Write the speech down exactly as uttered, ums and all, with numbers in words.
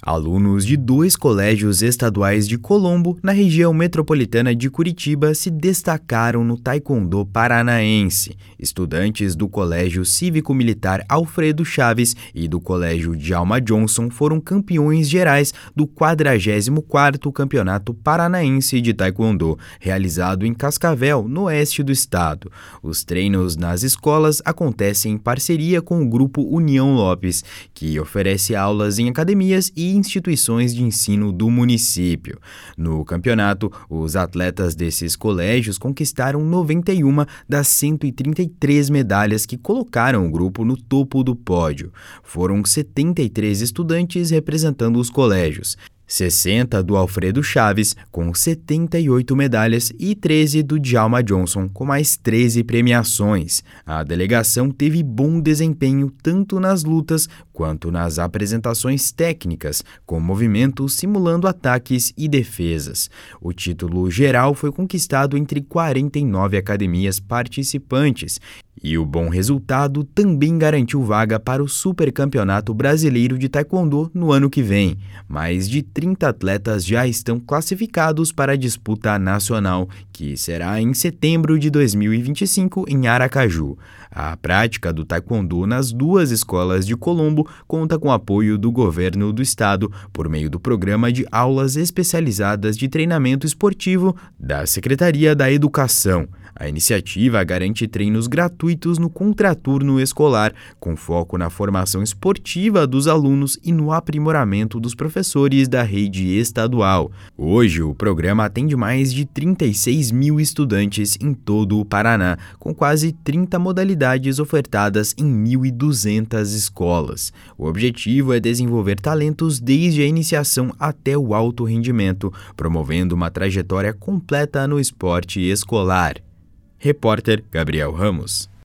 Alunos de dois colégios estaduais de Colombo, na região metropolitana de Curitiba, se destacaram no taekwondo paranaense. Estudantes do Colégio Cívico-Militar Alfredo Chaves e do Colégio Djalma Johnson foram campeões gerais do quadragésimo quarto Campeonato Paranaense de Taekwondo, realizado em Cascavel, no oeste do estado. Os treinos nas escolas acontecem em parceria com o Grupo União Lopes, que oferece aulas em academias e instituições de ensino do município. No campeonato, os atletas desses colégios conquistaram noventa e uma das cento e trinta e três medalhas que colocaram o grupo no topo do pódio. Foram setenta e três estudantes representando os colégios. sessenta do Alfredo Chaves, com setenta e oito medalhas, e treze do Djalma Johnson, com mais treze premiações. A delegação teve bom desempenho tanto nas lutas quanto nas apresentações técnicas, com movimentos simulando ataques e defesas. O título geral foi conquistado entre quarenta e nove academias participantes, e o bom resultado também garantiu vaga para o Supercampeonato Brasileiro de Taekwondo no ano que vem. Mais de trinta atletas já estão classificados para a disputa nacional, que será em setembro de dois mil e vinte e cinco em Aracaju. A prática do taekwondo nas duas escolas de Colombo conta com o apoio do governo do estado por meio do programa de aulas especializadas de treinamento esportivo da Secretaria da Educação. A iniciativa garante treinos gratuitos no contraturno escolar, com foco na formação esportiva dos alunos e no aprimoramento dos professores da rede estadual. Hoje, o programa atende mais de trinta e seis mil estudantes em todo o Paraná, com quase trinta modalidades ofertadas em mil e duzentas escolas. O objetivo é desenvolver talentos desde a iniciação até o alto rendimento, promovendo uma trajetória completa no esporte escolar. Repórter Gabriel Ramos.